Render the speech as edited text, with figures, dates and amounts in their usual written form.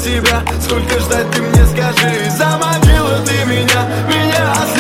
тебя, сколько ждать ты мне скажи. Заманила ты меня, меня